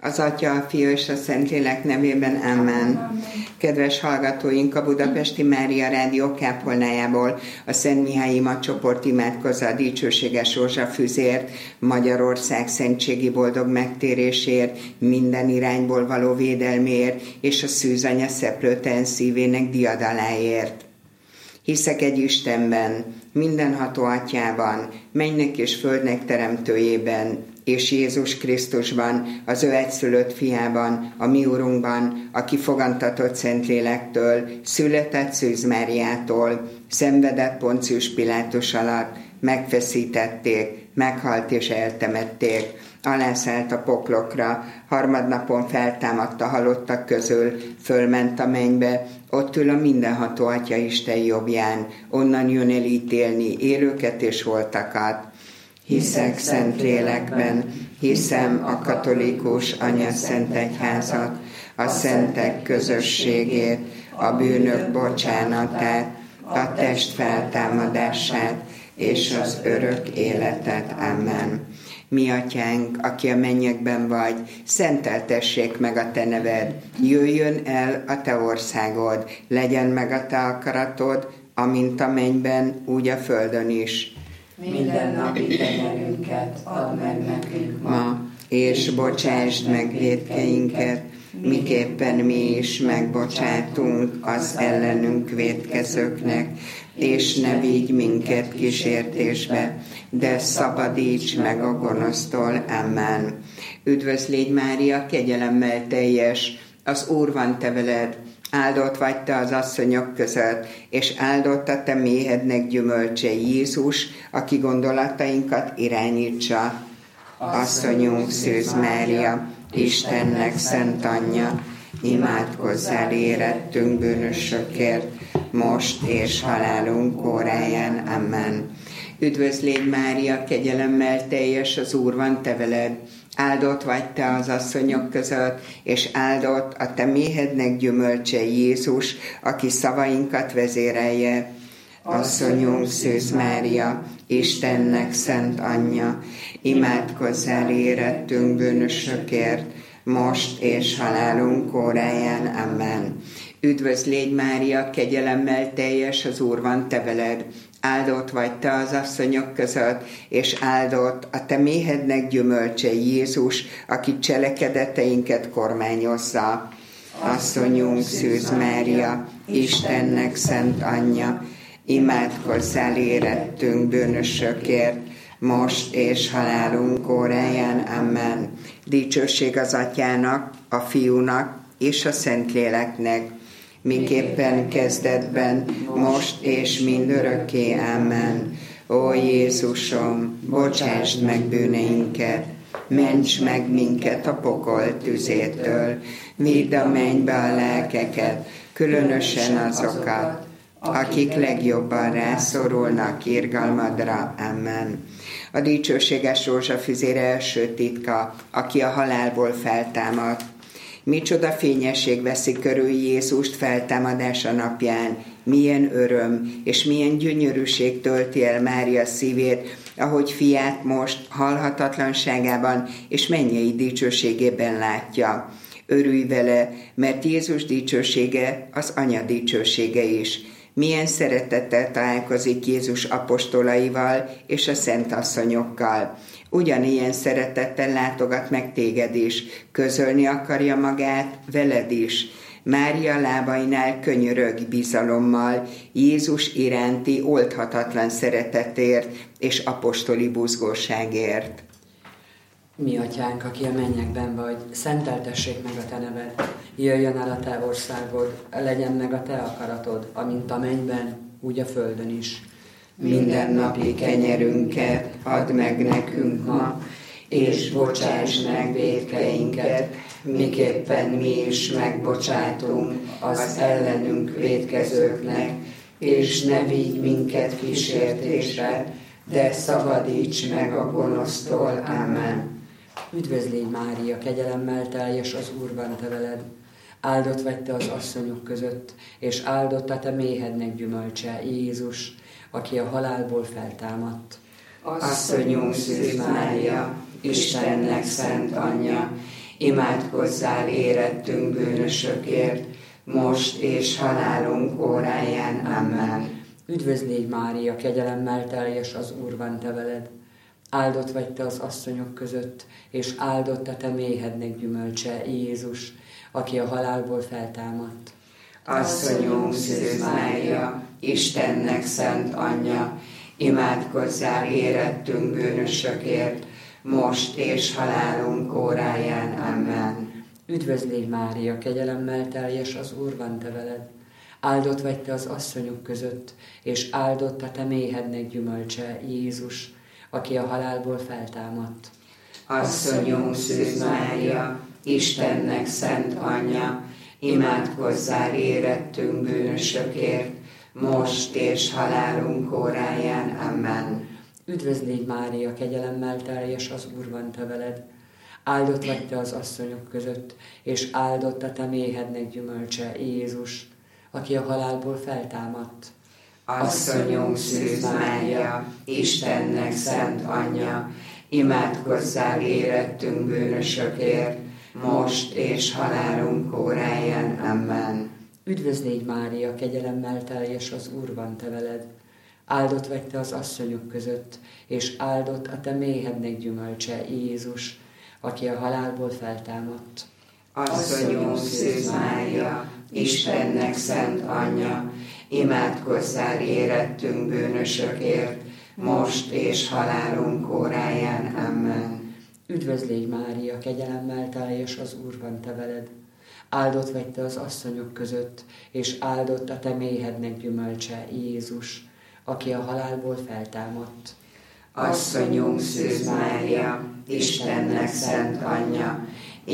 Az Atya, a Fia és a Szentlélek nevében, amen. Kedves hallgatóink, a Budapesti Mária Rádió kápolnájából a Szent Mihály imacsoport imádkozza a dicsőséges rózsafüzért, Magyarország szentségi boldog megtérésért, minden irányból való védelméért és a szűzanya szeplőtelen szívének diadaláért. Hiszek egy Istenben, mindenható Atyában, mennynek és földnek teremtőjében, és Jézus Krisztusban, az ő egyszülött fiában, a mi Urunkban, aki fogantatott Szentlélektől, született Szűz Máriától, szenvedett Poncius Pilátus alatt, megfeszítették, meghalt és eltemették, alászállt a poklokra, harmadnapon feltámadt a halottak közül, fölment a mennybe, ott ül a mindenható Atya Isten jobbján, onnan jön el ítélni élőket és holtakat. Hiszek Szentlélekben, hiszem a katolikus Anyaszent Egyházat, a szentek közösségét, a bűnök bocsánatát, a test feltámadását és az örök életet. Amen. Mi Atyánk, aki a mennyekben vagy, szenteltessék meg a te neved, jöjjön el a te országod, legyen meg a te akaratod, amint a mennyben, úgy a földön is. Minden napi kenyerünket add meg nekünk ma, és bocsásd meg vétkeinket, miképpen mi is megbocsátunk az ellenünk vétkezőknek, és ne vigy minket kísértésbe, de szabadíts meg a gonosztól. Amen. Üdvözlégy Mária, kegyelemmel teljes, az Úr van te veled, áldott vagy te az asszonyok között, és áldott a te méhednek gyümölcse Jézus, aki gondolatainkat irányítsa. Asszonyunk Szűz Mária, Istennek szent anyja, imádkozzál érettünk bűnösökért, most és halálunk óráján. Amen. Üdvözlégy Mária, kegyelemmel teljes, az Úr van te veled, áldott vagy te az asszonyok között, és áldott a te méhednek gyümölcse Jézus, aki szavainkat vezérelje. Asszonyunk Szűz Mária, Istennek szent anyja, imádkozzál érettünk bűnösökért, most és halálunk óráján. Amen. Üdvözlégy Mária, kegyelemmel teljes, az Úr van te veled, áldott vagy te az asszonyok között, és áldott a te méhednek gyümölcse Jézus, aki cselekedeteinket kormányozza. Asszonyunk Szűz Mária, Istennek szent anyja, imádkozzál érettünk bűnösökért, most és halálunk óráján. Amen. Dicsőség az Atyának, a Fiúnak és a Szentléleknek, miképpen kezdetben, most és mindörökké. Amen. Ó Jézusom, bocsásd meg bűneinket, ments meg minket a pokol tüzétől, vidd a mennybe a lelkeket, különösen azokat, akik legjobban rászorulnak irgalmadra. Amen. A dicsőséges rózsafüzér első titka, aki a halálból feltámadt. Micsoda fényesség veszi körül Jézust feltámadása napján, milyen öröm és milyen gyönyörűség tölti el Mária szívét, ahogy fiát most halhatatlanságában és mennyei dicsőségében látja. Örülj vele, mert Jézus dicsősége az Anya dicsősége is. Milyen szeretettel találkozik Jézus apostolaival és a szent asszonyokkal. Ugyanilyen szeretettel látogat meg téged is, közölni akarja magát veled is. Mária lábainál könyörög bizalommal Jézus iránti oldhatatlan szeretetért és apostoli buzgóságért. Mi Atyánk, aki a mennyekben vagy, szenteltessék meg a te neved, jöjjön el a te országod, legyen meg a te akaratod, amint a mennyben, úgy a földön is. Minden napi kenyerünket add meg nekünk ma, és bocsáss meg vétkeinket, miképpen mi is megbocsátunk az ellenünk vétkezőknek, és ne vigy minket kísértésre, de szabadíts meg a gonosztól. Amen. Üdvözlégy Mária, kegyelemmel teljes, az Úr van te veled, áldott vagy te az asszonyok között, és áldott a te méhednek gyümölcse Jézus, aki a halálból feltámadt. Asszonyunk Szűz Mária, Istennek szent anyja, imádkozzál érettünk bűnösökért, most és halálunk óráján. Amen. Üdvözl légy, Mária, kegyelemmel teljes, az Úr van te veled. Áldott vagy te az asszonyok között, és áldott a te méhednek gyümölcse, Jézus, aki a halálból feltámadt. Asszonyunk Szűz Mária, Istennek szent anyja, imádkozzál érettünk bűnösökért, most és halálunk óráján. Amen. Üdvözl légy, Mária, kegyelemmel teljes, az Úr van te veled. Áldott vagy te az asszonyok között, és áldott a te méhednek gyümölcse, Jézus, aki a halálból feltámadt. Asszonyunk Szűz Mária, Istennek szent anyja, imádkozzál érettünk bűnösökért, most és halálunk óráján. Amen. Üdvözl légy, Mária, kegyelemmel teljes, az Úr van te veled. Áldott vagy te az asszonyok között, és áldott a te méhednek gyümölcse, Jézus, aki a halálból feltámadt. Asszonyunk Szűz Mária, Istennek szent anyja, imádkozzál érettünk bűnösökért, most és halálunk óráján. Amen. Üdvözl légy, Mária, kegyelemmel teljes, az Úr van te veled. Áldott vagy te az asszonyok között, és áldott a te méhednek gyümölcse, Jézus, aki a halálból feltámadt. Asszonyunk Szűz Mária, Istennek szent anyja, imádkozzál érettünk bűnösökért, most és halálunk óráján. Amen. Üdvözl légy, Mária, kegyelemmel teljes, az Úr van te veled. Áldott vagy te az asszonyok között, és áldott a te méhednek gyümölcse, Jézus, aki a halálból feltámadt. Asszonyunk Szűz Mária, Istennek szent anyja,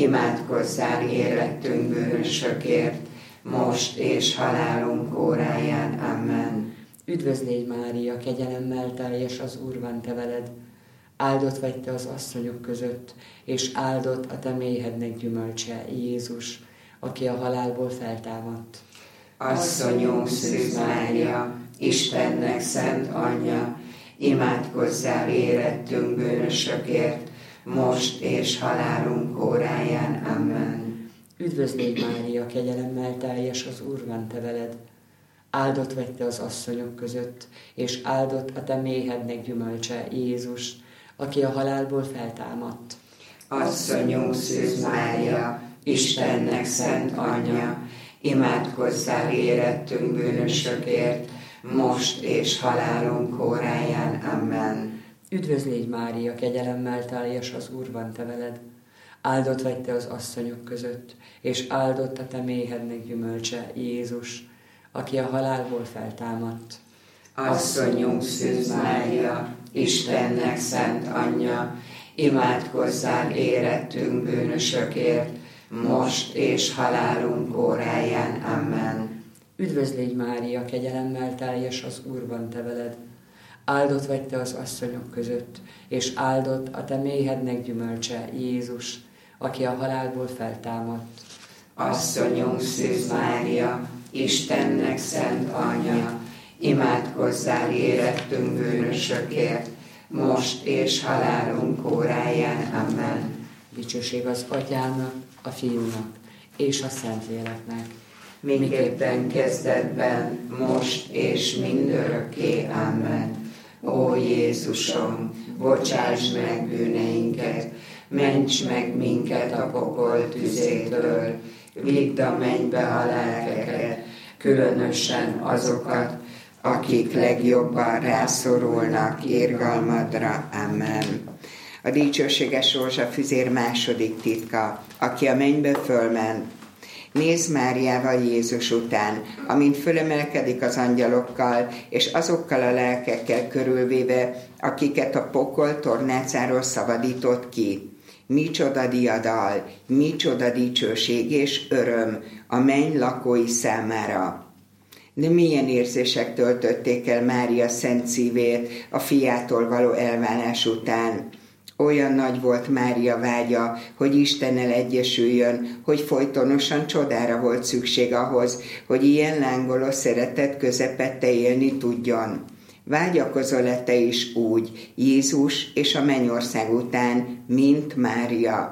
imádkozzál érettünk bűnösökért, most és halálunk óráján. Amen. Üdvözl légy, Mária, kegyelemmel teljes, az Úr van te veled. Áldott vagy te az asszonyok között, és áldott a te méhednek gyümölcse, Jézus, aki a halálból feltámadt. Asszonyunk Szűz Mária, Istennek szent anyja, imádkozzál érettünk bűnösökért, most és halálunk óráján. Amen. Üdvözl légy, Mária, kegyelemmel teljes, az Úr van te veled. Áldott vagy te az asszonyok között, és áldott a te méhednek gyümölcse, Jézus, aki a halálból feltámadt. Asszonyunk Szűz Mária, Istennek szent anyja, imádkozzál érettünk bűnösökért, most és halálunk óráján. Amen. Üdvözl légy, Mária, kegyelemmel teljes, az Úr van te veled. Áldott vagy te az asszonyok között, és áldott a te méhednek gyümölcse, Jézus, aki a halálból feltámadt. Asszonyunk Szűz Mária, Istennek szent anyja, imádkozzál érettünk bűnösökért, most és halálunk óráján. Amen. Üdvözl légy, Mária, kegyelemmel teljes, az Úr van te veled. Áldott vagy te az asszonyok között, és áldott a te méhednek gyümölcse, Jézus, aki a halálból feltámadt. Asszonyunk Szűz Mária, Istennek szent anyja, imádkozzál érettünk bűnösökért, most és halálunk óráján. Amen. Dicsőség az Atyának, a Fiúnak és a Szentléleknek, miképpen kezdetben, most és mindörökké. Amen. Ó Jézusom, bocsáss meg bűneinket, ments meg minket a pokol tüzétől, vidd a mennybe a lelkeket, különösen azokat, akik legjobban rászorulnak irgalmadra. Amen. A dicsőséges rózsafüzér második titka, aki a mennybe fölment. Nézz Máriával Jézus után, amint fölemelkedik az angyalokkal, és azokkal a lelkekkel körülvéve, akiket a pokol tornácáról szabadított ki. Micsoda diadal, micsoda dicsőség és öröm a menny lakói számára. De milyen érzések töltötték el Mária szent szívét a fiától való elválás után. Olyan nagy volt Mária vágya, hogy Istennel egyesüljön, hogy folytonosan csodára volt szükség ahhoz, hogy ilyen lángoló szeretet közepette élni tudjon. Vágyakozol-e te is úgy, Jézus és a mennyország után, mint Mária?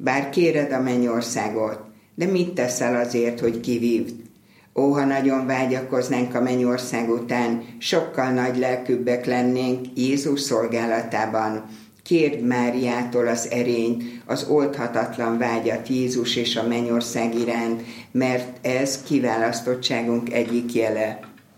Bár kéred a mennyországot, de mit teszel azért, hogy kivívd? Ó, ha nagyon vágyakoznánk a mennyország után, sokkal nagy lelkűbbek lennénk Jézus szolgálatában. Kérd Máriától az erényt, az oldhatatlan vágyat Jézus és a mennyország iránt, mert ez kiválasztottságunk egyik jele.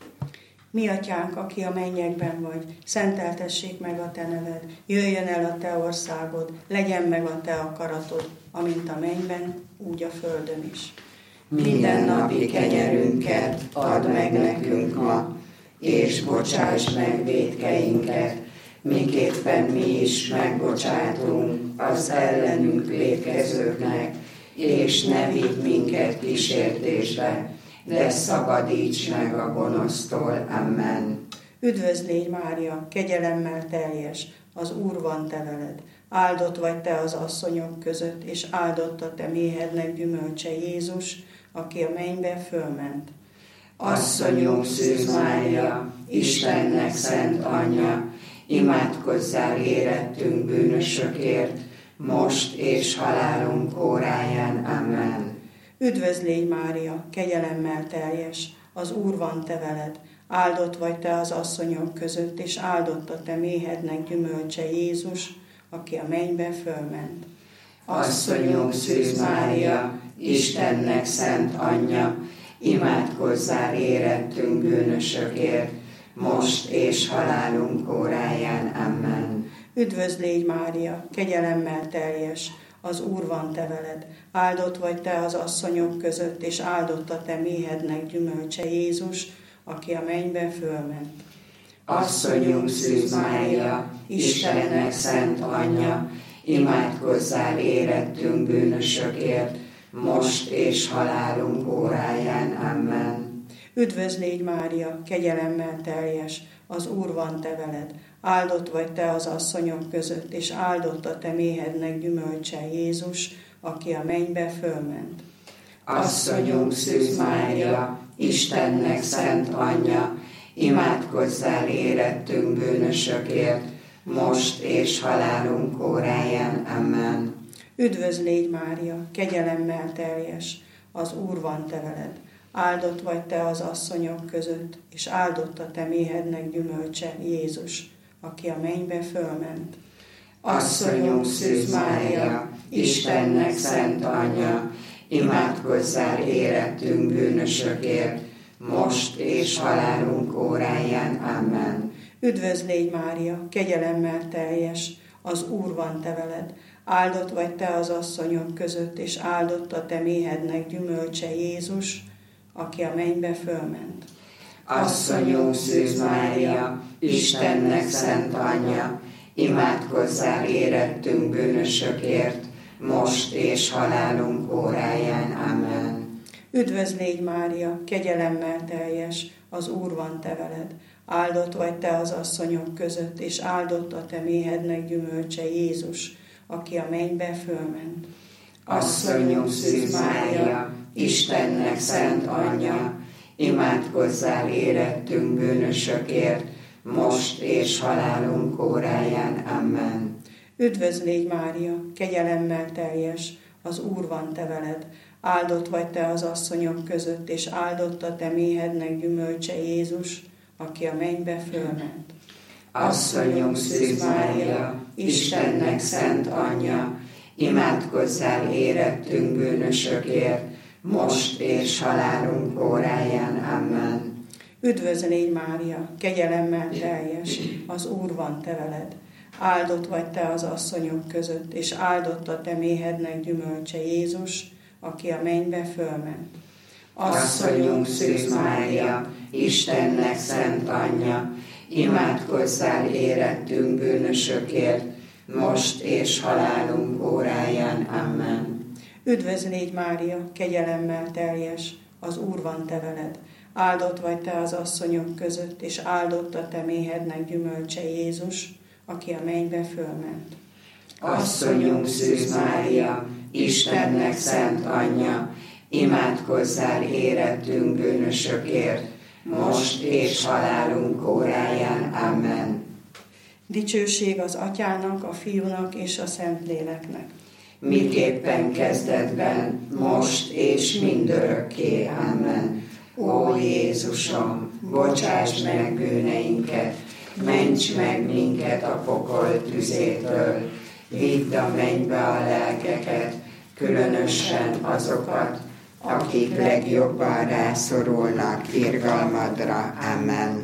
Mi atyánk, aki a mennyekben vagy, szenteltessék meg a te neved, jöjjön el a te országod, legyen meg a te akaratod, amint a mennyben, úgy a földön is. Minden napi kenyerünket add meg nekünk ma, és bocsáss meg vétkeinket, miképpen mi is megbocsátunk az ellenünk vétkezőknek, és ne vigy minket kísértésbe, de szabadíts meg a gonosztól. Amen. Üdvözl légy, Mária, kegyelemmel teljes, az Úr van te veled. Áldott vagy te az asszonyok között, és áldott a te méhednek gyümölcse Jézus, aki a mennybe fölment. Asszonyunk Szűz Mária, Istennek szent anyja, imádkozzál érettünk bűnösökért, most és halálunk óráján. Amen. Üdvözl légy, Mária, kegyelemmel teljes, az Úr van te veled. Áldott vagy te az asszonyok között, és áldott a te méhednek gyümölcse Jézus, aki a mennybe fölment. Asszonyunk Szűz Mária, Istennek szent anyja, imádkozzál érettünk bűnösökért, most és halálunk óráján. Amen. Üdvözl légy, Mária, kegyelemmel teljes, az Úr van te veled. Áldott vagy te az asszonyok között, és áldott a te méhednek gyümölcse Jézus, aki a mennybe fölment. Asszonyunk Szűz Mária, Istennek szent anyja, imádkozzál érettünk bűnösökért, most és halálunk óráján. Amen. Üdvözl légy, Mária, kegyelemmel teljes, az Úr van te veled. Áldott vagy te az asszonyok között, és áldott a te méhednek gyümölcse Jézus, aki a mennybe fölment. Asszonyunk Szűz Mária, Istennek szent anyja, imádkozzál érettünk bűnösökért, most és halálunk óráján. Amen. Üdvözl légy, Mária, kegyelemmel teljes, az Úr van te veled. Áldott vagy te az asszonyok között, és áldott a te méhednek gyümölcse Jézus, aki a mennybe fölment. Asszonyunk Szűz Mária, Istennek szent anyja, imádkozzál érettünk bűnösökért, most és halálunk óráján. Amen. Üdvözl légy, Mária, kegyelemmel teljes, az Úr van te veled. Áldott vagy te az asszonyok között, és áldott a te méhednek gyümölcse Jézus, aki a mennybe fölment. Asszonyunk Szűz Mária, Istennek szent anyja, imádkozzál érettünk bűnösökért, most és halálunk óráján. Amen. Üdvözl légy, Mária, kegyelemmel teljes, az Úr van te veled. Áldott vagy te az asszonyok között, és áldott a te méhednek gyümölcse Jézus, aki a mennybe fölment. Asszonyunk Szűz Mária, Istennek szent anyja, imádkozzál érettünk bűnösökért, most és halálunk óráján. Amen. Üdvözl légy, Mária, kegyelemmel teljes, az Úr van te veled. Áldott vagy te az asszonyok között, és áldott a te méhednek gyümölcse Jézus, aki a mennybe fölment. Asszonyunk Szűz Mária, Istennek szent anyja, imádkozzál érettünk bűnösökért, most és halálunk óráján. Amen. Üdvözl légy, Mária, kegyelemmel teljes, az Úr van te veled. Áldott vagy te az asszonyok között, és áldott a te méhednek gyümölcse Jézus, aki a mennybe fölment. Asszonyunk Szűz Mária, Istennek szent anyja, imádkozzál érettünk bűnösökért, most és halálunk óráján. Amen. Üdvözl légy, Mária, kegyelemmel teljes, az Úr van te veled. Áldott vagy te az asszonyok között, és áldott a te méhednek gyümölcse Jézus, aki a mennybe fölment. Asszonyunk Szűz Mária, Istennek szent anyja, imádkozzál érettünk bűnösökért, most és halálunk óráján. Amen. Dicsőség az Atyának, a Fiúnak és a Szentléleknek. miképpen kezdetben, most és mindörökké. Amen. Ó Jézusom, bocsáss meg bűneinket, ments meg minket a pokol tüzétől, vidd a mennybe a lelkeket, különösen azokat, akik legjobban rászorulnak irgalmadra. Amen.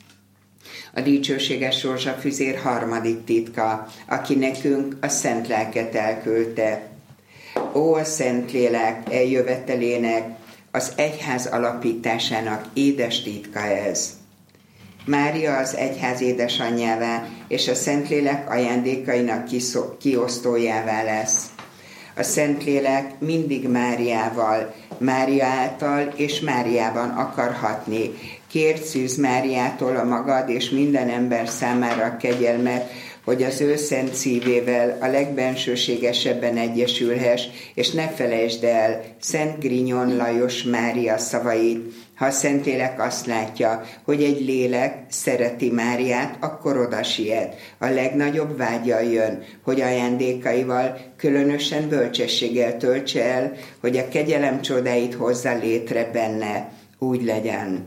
A dicsőséges rózsafüzér harmadik titka, aki nekünk a Szent Lelket elküldte. Ó, a Szentlélek eljövetelének, az egyház alapításának édes titka ez. Mária az egyház édesanyjává és a Szentlélek ajándékainak kiosztójává lesz. A Szentlélek mindig Máriával, Mária által és Máriában akar hatni. Kérd Szűz Máriától a magad és minden ember számára a kegyelmet, hogy az ő szent szívével a legbensőségesebben egyesülhess, és ne felejtsd el Szent Grignon Lajos Mária szavait. Ha a Szentlélek azt látja, hogy egy lélek szereti Máriát, akkor oda siet. A legnagyobb vágya jön, hogy ajándékaival, különösen bölcsességgel töltse el, hogy a kegyelem csodáit hozza létre benne. Úgy legyen.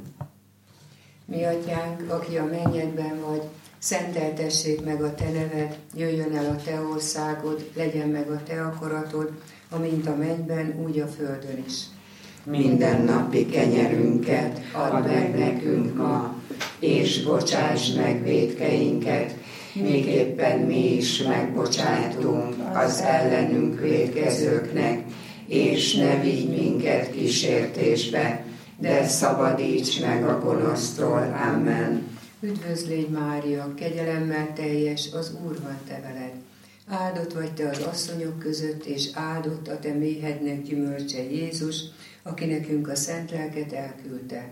Mi atyánk, aki a mennyekben vagy, szenteltessék meg a te neved, jöjjön el a te országod, legyen meg a te akaratod, amint a mennyben, úgy a földön is. Minden napi kenyerünket add meg nekünk ma, és bocsáss meg vétkeinket, miképpen mi is megbocsátunk az ellenünk vétkezőknek, és ne vigy minket kísértésbe, de szabadíts meg a gonosztól. Amen. Üdvözlégy Mária, kegyelemmel teljes, az Úr van te veled. Áldott vagy te az asszonyok között, és áldott a te méhednek gyümölcse Jézus, aki nekünk a Szent Lelket elküldte.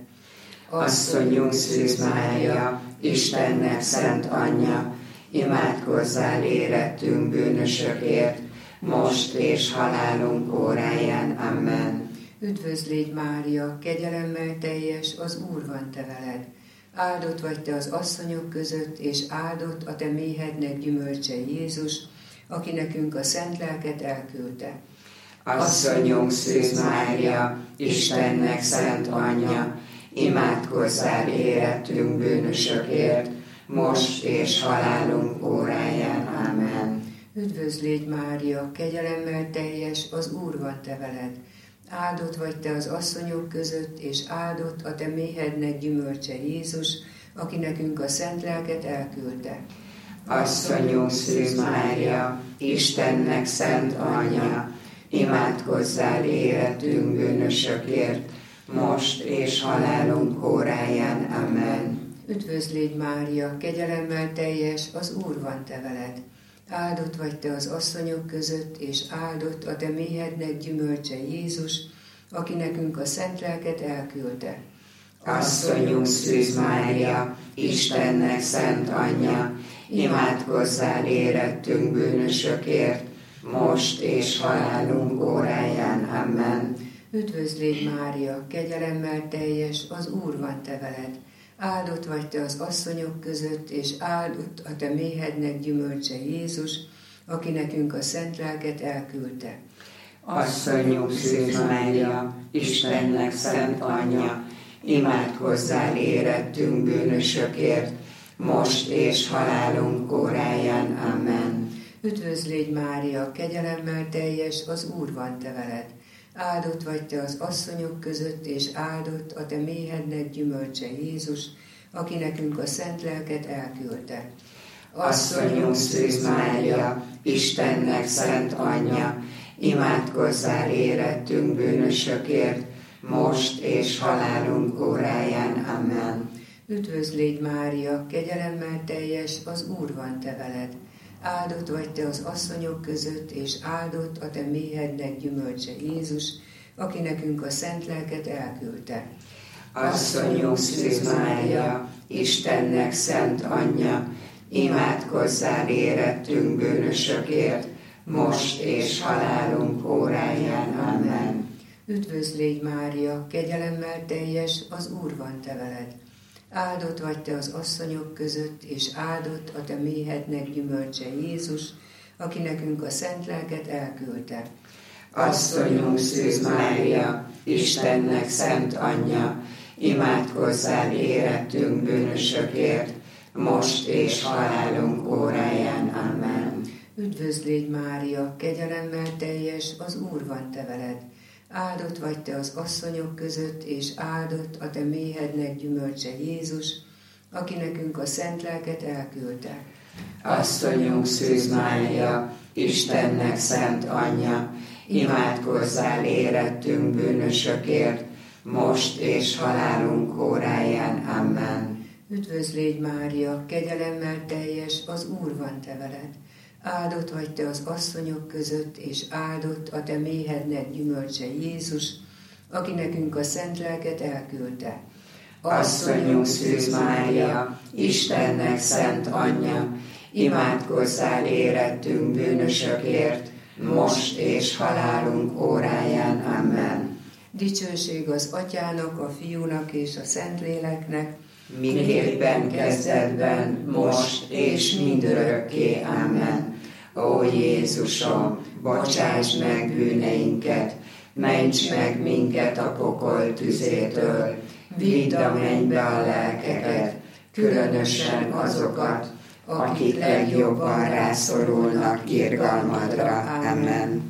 Asszonyunk Szűz Mária, Istennek szent anyja, imádkozzál érettünk bűnösökért, most és halálunk óráján. Amen. Üdvözlégy Mária, kegyelemmel teljes, az Úr van te veled. Áldott vagy te az asszonyok között, és áldott a te méhednek gyümölcse Jézus, aki nekünk a Szent Lelket elküldte. Asszonyunk Szűz Mária, Istennek szent anyja, imádkozzál érettünk bűnösökért, most és halálunk óráján. Amen. Üdvözlégy Mária, kegyelemmel teljes, az Úr van te veled. Áldott vagy te az asszonyok között, és áldott a te méhednek gyümölcse Jézus, aki nekünk a Szent Lelket elküldte. Asszonyunk Szűz Mária, Istennek szent anyja, imádkozzál érettünk bűnösökért, most és halálunk óráján. Amen. Üdvözlégy Mária, kegyelemmel teljes, az Úr van te veled. Áldott vagy te az asszonyok között, és áldott a te méhednek gyümölcse Jézus, aki nekünk a Szent Lelket elküldte. Asszonyunk Szűz Mária, Istennek szent anyja, imádkozzál érettünk bűnösökért, most és halálunk óráján. Amen. Üdvözlégy Mária, kegyelemmel teljes, az Úr van te veled. Áldott vagy te az asszonyok között, és áldott a te méhednek gyümölcse Jézus, aki nekünk a Szent Lelket elküldte. Asszonyunk Szűz Mária, Istennek szent anyja, imádkozzál érettünk bűnösökért, most és halálunk óráján. Amen. Üdvözlégy Mária, kegyelemmel teljes, az Úr van te veled. Áldott vagy te az asszonyok között, és áldott a te méhednek gyümölcse Jézus, aki nekünk a Szent Lelket elküldte. Asszonyunk Szűz Mária, Istennek szent anyja, imádkozzál érettünk bűnösökért, most és halálunk óráján. Amen. Üdvözlégy Mária, kegyelemmel teljes, az Úr van te veled. Áldott vagy te az asszonyok között, és áldott a te méhednek gyümölcse Jézus, aki nekünk a Szent Lelket elküldte. Asszonyunk Szűz Mária, Istennek szent anyja, imádkozzál érettünk bűnösökért, most és halálunk óráján. Amen. Üdvözlégy Mária, kegyelemmel teljes, az Úr van te veled. Áldott vagy te az asszonyok között, és áldott a te méhednek gyümölcse Jézus, aki nekünk a szent lelket elküldte. Asszonyunk Szűz Mária, Istennek szent anyja, imádkozzál érettünk bűnösökért, most és halálunk óráján. Amen. Üdvözlégy Mária, kegyelemmel teljes, az Úr van te veled. Áldott vagy te az asszonyok között, és áldott a te méhednek gyümölcse Jézus, aki nekünk a szent lelket elküldte. Asszonyunk Szűz Mária, Istennek szent anyja, imádkozzál érettünk bűnösökért, most és halálunk óráján. Amen. Üdvözlégy Mária, kegyelemmel teljes, az Úr van te veled. Áldott vagy te az asszonyok között, és áldott a te méhednek gyümölcse Jézus, aki nekünk a szent lelket elküldte. Asszonyunk Szűz Mária, Istennek szent anyja, imádkozzál érettünk bűnösökért, most és halálunk óráján. Amen. Dicsőség az Atyának, a Fiúnak és a Szentléleknek, miképpen kezdetben, most és mindörökké. Amen. Ó Jézusom, bocsáss meg bűneinket, ments meg minket a pokol tüzétől, vidd a mennybe a lelkeket, különösen azokat, akik legjobban rászorulnak irgalmadra. Amen.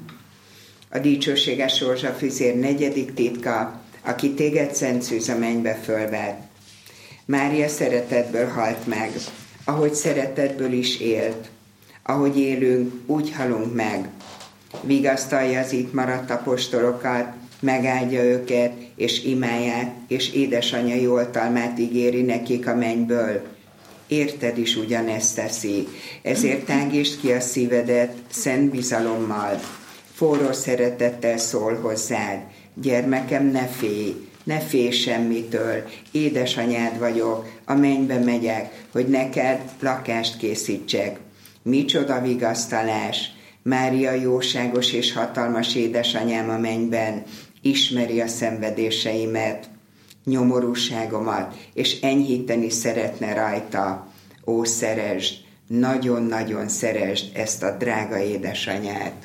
A dicsőséges rózsafüzér negyedik titka, aki téged, Szent Szűz, a mennybe fölvett. Mária szeretetből halt meg, ahogy szeretetből is élt. Ahogy élünk, úgy halunk meg. Vigasztalja az itt maradt apostolokat, megáldja őket, és imáját, és édesanyja oltalmát ígéri nekik a mennyből. Érted is ugyanezt teszi, ezért tágítsd ki a szívedet szent bizalommal. Forró szeretettel szól hozzád. Gyermekem, ne félj semmitől, édesanyád vagyok, a mennybe megyek, hogy neked lakást készítsek. Micsoda vigasztalás! Mária jóságos és hatalmas édesanyám a mennyben ismeri a szenvedéseimet, nyomorúságomat, és enyhíteni szeretne rajta. Ó, szeresd, nagyon-nagyon szeresd ezt a drága édesanyát!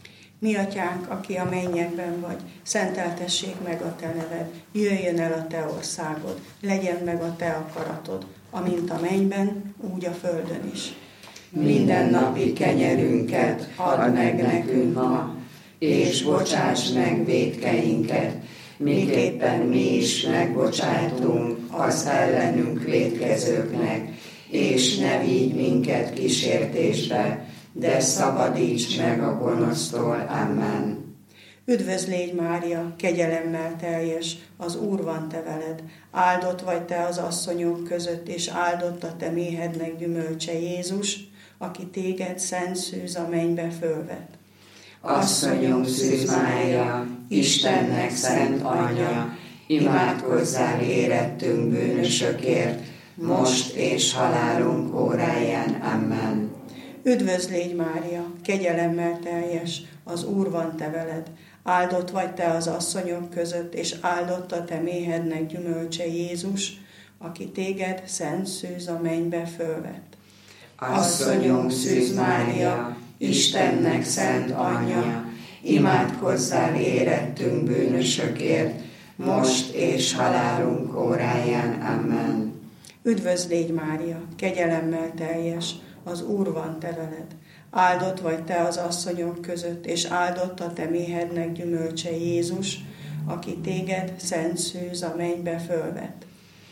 Mi atyánk, aki a mennyekben vagy, szenteltessék meg a te neved, jöjjön el a te országod, legyen meg a te akaratod, amint a mennyben, úgy a földön is. Mindennapi kenyerünket add meg nekünk ma, és bocsáss meg vétkeinket, miképpen mi is megbocsátunk az ellenünk vétkezőknek, és ne vigy minket kísértésbe, de szabadíts meg a gonosztól. Amen. Üdvözlégy Mária, kegyelemmel teljes, az Úr van te veled. Áldott vagy te az asszonyok között, és áldott a te méhednek gyümölcse Jézus, aki téged, Szent Szűz, a mennybe fölvett. Asszonyunk Szűz Mária, Istennek szent anyja, imádkozzál érettünk bűnösökért, most és halálunk óráján. Amen. Üdvözlégy Mária, kegyelemmel teljes, az Úr van te veled. Áldott vagy te az asszonyok között, és áldott a te méhednek gyümölcse Jézus, aki téged, Szent Szűz, a mennybe fölvett. Asszonyunk Szűz Mária, Istennek szent anyja, imádkozzál érettünk bűnösökért, most és halálunk óráján. Amen. Üdvözlégy Mária, kegyelemmel teljes, az Úr van te veled. Áldott vagy te az asszonyok között, és áldott a te méhednek gyümölcse Jézus, aki téged, Szent Szűz, a mennybe fölvett.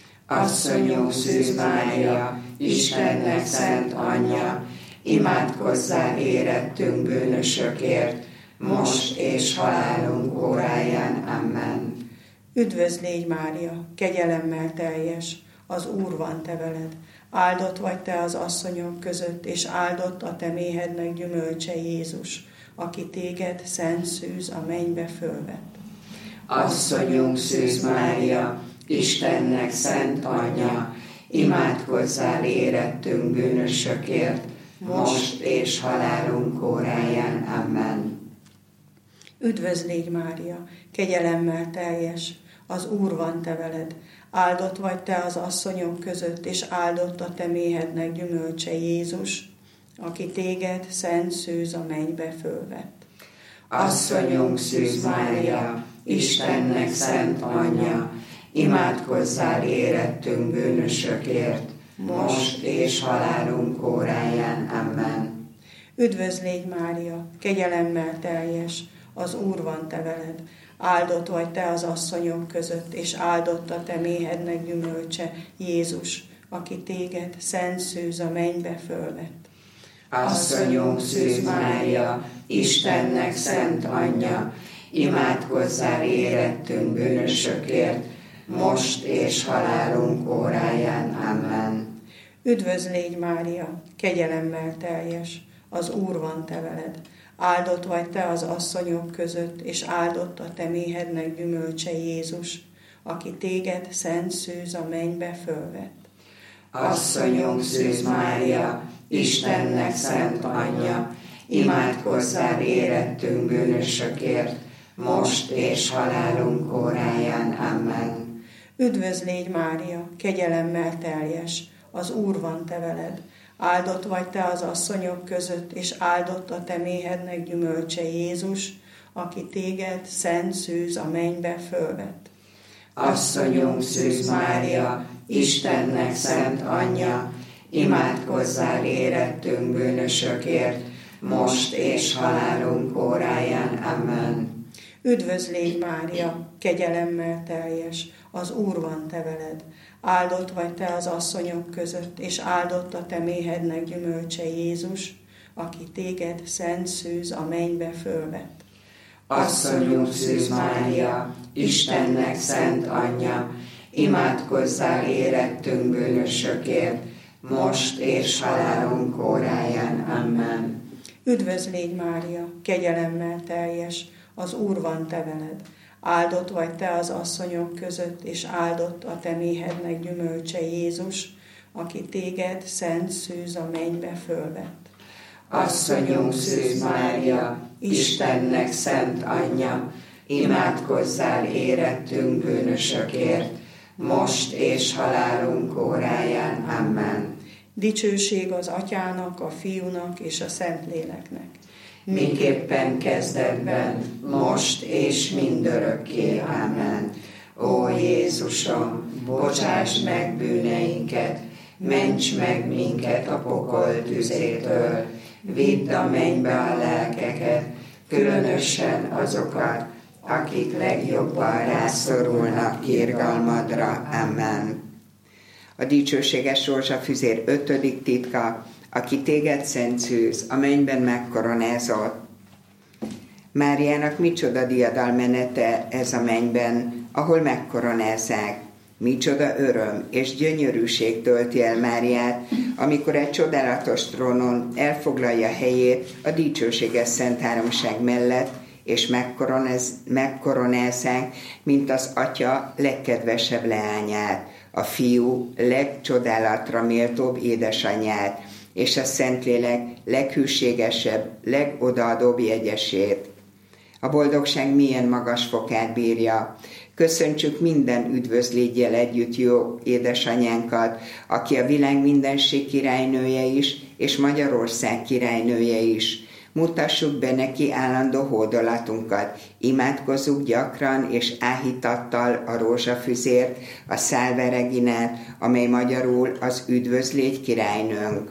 Asszonyunk Szűz Mária, Istennek szent anyja, imádkozzál érettünk bűnösökért, most és halálunk óráján. Amen. Üdvözlégy Mária, kegyelemmel teljes, az Úr van te veled. Áldott vagy te az asszonyok között, és áldott a te méhednek gyümölcse Jézus, aki téged, Szent Szűz, a mennybe fölvett. Asszonyunk Szűz Mária, Istennek szent anyja, imádkozzál érettünk bűnösökért, most és halálunk óráján. Amen. Üdvözlégy Mária, kegyelemmel teljes, az Úr van te veled. Áldott vagy te az asszonyok között, és áldott a te méhednek gyümölcse Jézus, aki téged szent szűz a mennybe fölvett. Asszonyunk Szűz Mária, Istennek szent anyja, imádkozzál érettünk bűnösökért, most és halálunk óráján. Amen. Üdvözl légy Mária, kegyelemmel teljes, az Úr van te veled. Áldott vagy te az asszonyok között, és áldott a te méhednek gyümölcse, Jézus, aki téged szent szűz a mennybe fölvett. Asszonyunk Szűz Mária, Istennek szent anyja, imádkozzál érettünk bűnösökért, most és halálunk óráján. Amen. Üdvözl légy Mária, kegyelemmel teljes, az Úr van te veled. Áldott vagy te az asszonyok között, és áldott a te méhednek gyümölcse, Jézus, aki téged szent szűz a mennybe fölvett. Asszonyunk Szűz Mária, Istennek szent anyja, imádkozzál érettünk bűnösökért, most és halálunk óráján. Amen. Üdvözl légy Mária, kegyelemmel teljes, az Úr van te veled. Áldott vagy te az asszonyok között, és áldott a te méhednek gyümölcse, Jézus, aki téged szent szűz a mennybe fölvett. Asszonyunk Szűz Mária, Istennek szent anyja, imádkozzál érettünk bűnösökért, most és halálunk óráján. Amen. Üdvözl légy Mária, kegyelemmel teljes, az Úr van te veled. Áldott vagy te az asszonyok között, és áldott a te méhednek gyümölcse, Jézus, aki téged szent szűz a mennybe fölvett. Asszonyunk Szűz Mária, Istennek szent anyja, imádkozzál érettünk bűnösökért, most és halálunk óráján. Amen. Üdvözl légy Mária, kegyelemmel teljes, az Úr van te veled. Áldott vagy te az asszonyok között, és áldott a te méhednek gyümölcse, Jézus, aki téged szent szűz a mennybe fölvett. Asszonyunk Szűz Mária, Istennek szent anyja, imádkozzál érettünk bűnösökért, most és halálunk óráján. Amen. Dicsőség az Atyának, a Fiúnak és a Szentléleknek. Miképpen kezdetben, most és mindörökké. Amen. Ó Jézusom, bocsáss meg bűneinket, ments meg minket a pokol tüzétől, vidd a mennybe a lelkeket, különösen azokat, akik legjobban rászorulnak irgalmadra. Amen. A dicsőséges rózsafüzér 5. titka, aki téged szent szűz, a mennyben megkoronázott. Máriának micsoda diadalmenete ez a mennyben, ahol megkoronázzák. Micsoda öröm és gyönyörűség tölti el Máriát, amikor egy csodálatos trónon elfoglalja helyét a dicsőséges Szent Háromság mellett, és megkoronázzák, mint az Atya legkedvesebb leányát, a Fiú legcsodálatra méltóbb édesanyját, és a Szentlélek leghűségesebb, legodaadóbb jegyesét. A boldogság milyen magas fokát bírja. Köszöntsük minden üdvözlétjel együtt jó édesanyánkat, aki a világ mindenség királynője is, és Magyarország királynője is. Mutassuk be neki állandó hódolatunkat, imádkozzuk gyakran és áhítattal a rózsafüzért, a Salve Reginát, amely magyarul az üdvözlégy királynőnk.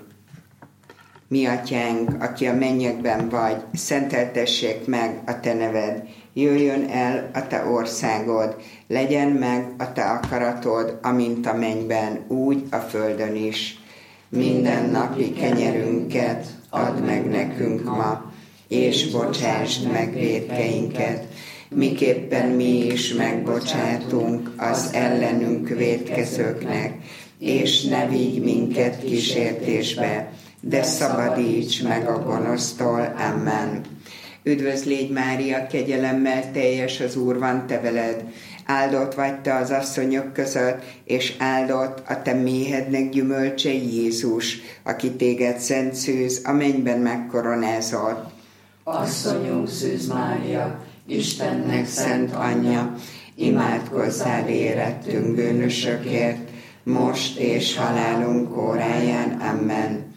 Mi atyánk, aki a mennyekben vagy, szenteltessék meg a te neved, jöjjön el a te országod, legyen meg a te akaratod, amint a mennyben, úgy a földön is. Minden napi kenyerünket add meg nekünk ma, és bocsásd meg vétkeinket, miképpen mi is megbocsátunk az ellenünk vétkezőknek, és ne vigy minket kísértésbe, de szabadíts meg a gonosztól. Amen. Üdvözl légy Mária, kegyelemmel teljes, az Úr van te veled. Áldott vagy te az asszonyok között, és áldott a te méhednek gyümölcse, Jézus, aki téged szent szűz, a mennyben megkoronázott. Asszonyunk Szűz Mária, Istennek szent anyja, imádkozzál érettünk bűnösökért, most és halálunk óráján. Amen.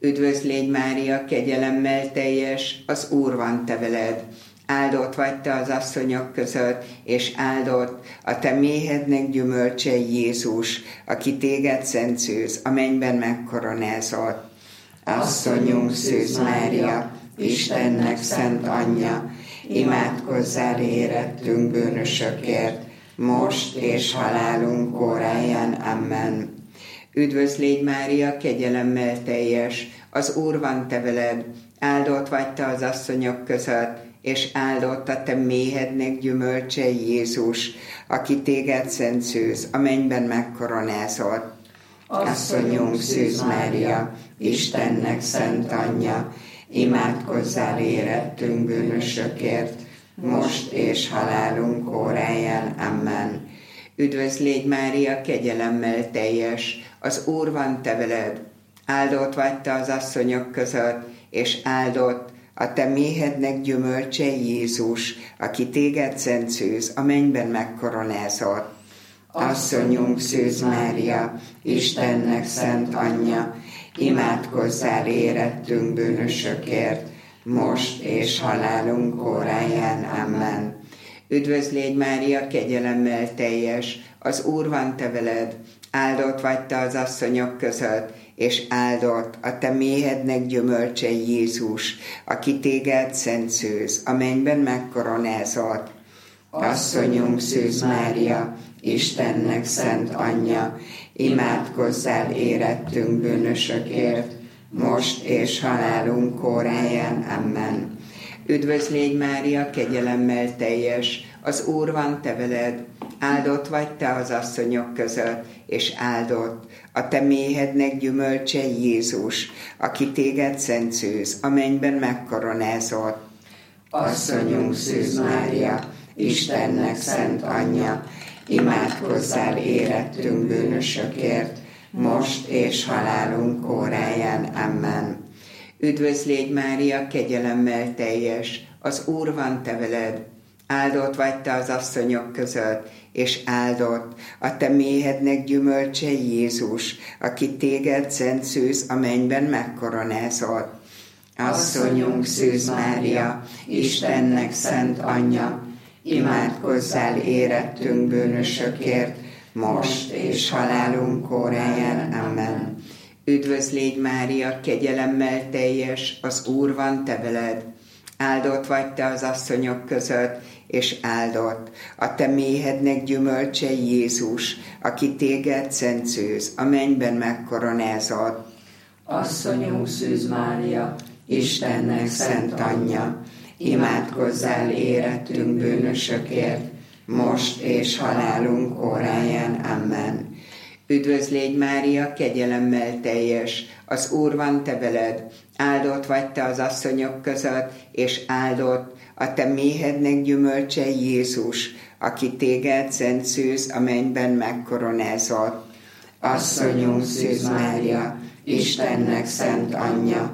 Üdvözl légy Mária, kegyelemmel teljes, az Úr van te veled. Áldott vagy te az asszonyok között, és áldott a te méhednek gyümölcse Jézus, aki téged szent szűz, a mennyben megkoronázott. Asszonyunk Szűz Mária, Istennek szent anyja, imádkozzál érettünk bűnösökért, most és halálunk óráján. Amen. Üdvözl légy Mária, kegyelemmel teljes, az Úr van te veled, áldott vagy te az asszonyok között, és áldott a te méhednek gyümölcse Jézus, aki téged szent szűz, a mennyben megkoronázott. Asszonyunk Szűz Mária, Istennek szent anyja, imádkozzál érettünk bűnösökért, most és halálunk óráján. Amen. Üdvözl légy Mária, kegyelemmel teljes, az Úr van te veled, áldott vagy te az asszonyok között, és áldott a te méhednek gyümölcse Jézus, aki téged szent szűz, a mennyben megkoronázott. Asszonyunk Szűz Mária, Istennek szent anyja, imádkozzál érettünk bűnösökért, most és halálunk óráján. Amen. Üdvözl légy Mária, kegyelemmel teljes, az Úr van te veled, áldott vagy te az asszonyok között, és áldott a te méhednek gyümölcse Jézus, aki téged szent szűz, a mennyben megkoronázott. Asszonyunk Szűz Mária, Istennek szent anyja, imádkozzál érettünk bűnösökért, most és halálunk óráján. Amen. Üdvözl légy Mária, kegyelemmel teljes, az Úr van te veled, áldott vagy te az asszonyok között, és áldott a te méhednek gyümölcse Jézus, aki téged szent szűz, a mennyben megkoronázott. Asszonyunk Szűz Mária, Istennek szent anyja, imádkozzál érettünk bűnösökért, most és halálunk óráján. Amen. Üdvözl légy Mária, kegyelemmel teljes, az Úr van te veled, áldott vagy te az asszonyok között, és áldott a te méhednek gyümölcse Jézus, aki téged szent szűz, a mennyben megkoronázott. Asszonyunk Szűz Mária, Istennek szent anyja, imádkozzál érettünk bűnösökért, most és halálunk óráján. Amen. Üdvözl légy Mária, kegyelemmel teljes, az Úr van te veled, áldott vagy te az asszonyok között, és áldott a te méhednek gyümölcse Jézus, aki téged szent szűz, a mennyben megkoronázott. Asszonyunk Szűz Mária, Istennek szent anyja, imádkozzál érettünk bűnösökért, most és halálunk óráján. Amen. Üdvözl légy Mária, kegyelemmel teljes, az Úr van te veled, áldott vagy te az asszonyok között, és áldott a te méhednek gyümölcse Jézus, aki téged szent szűz, a mennyben megkoronázott. Asszonyunk Szűz Mária, Istennek szent anyja,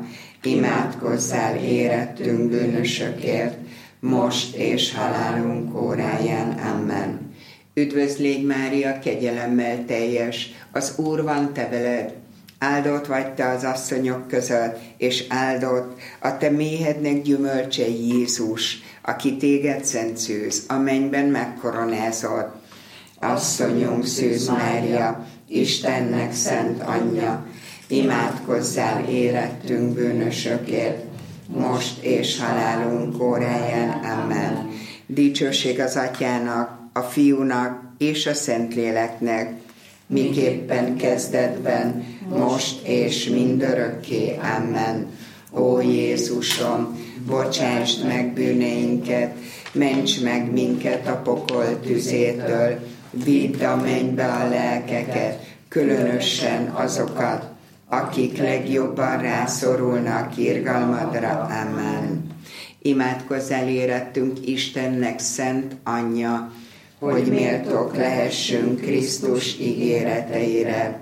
imádkozzál érettünk bűnösökért, most és halálunk óráján. Amen. Üdvözl légy Mária, kegyelemmel teljes, az Úr van te veled, áldott vagy te az asszonyok között, és áldott a te méhednek gyümölcse Jézus, aki téged szent szűz, a mennyben megkoronázott. Asszonyunk Szűz Mária, Istennek szent anyja, imádkozzál érettünk bűnösökért, most és halálunk óráján. Amen. Dicsőség az Atyának, a Fiúnak és a Szentléleknek, miképpen kezdetben, most és mindörökké. Amen. Ó Jézusom, bocsásd meg bűneinket, ments meg minket a pokol tüzétől, vidd a mennybe a lelkeket, különösen azokat, akik legjobban rászorulnak irgalmadra. Amen. Imádkozzál érettünk Istennek szent anyja, hogy méltók lehessünk Krisztus ígéreteire.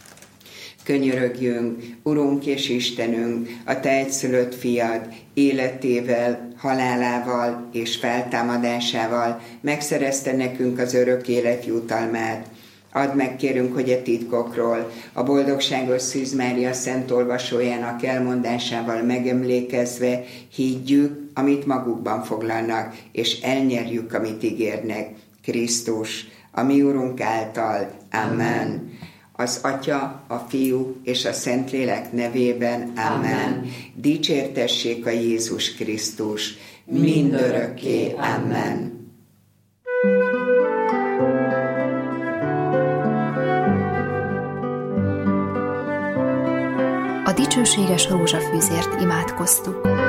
Könyörögjünk, Urunk és Istenünk, a te egyszülött fiad életével, halálával és feltámadásával megszerezte nekünk az örök élet jutalmát. Add meg, kérünk, hogy a titkokról, a boldogságos Szűz Mária szent olvasójának elmondásával megemlékezve higgyük, amit magukban foglalnak, és elnyerjük, amit ígérnek. Krisztus, a mi Urunk által. Amen. Az Atya, a Fiú és a Szentlélek nevében. Amen. Dicsértessék a Jézus Krisztus. Mindörökké. Amen. A dicsőséges rózsafűzért imádkoztuk.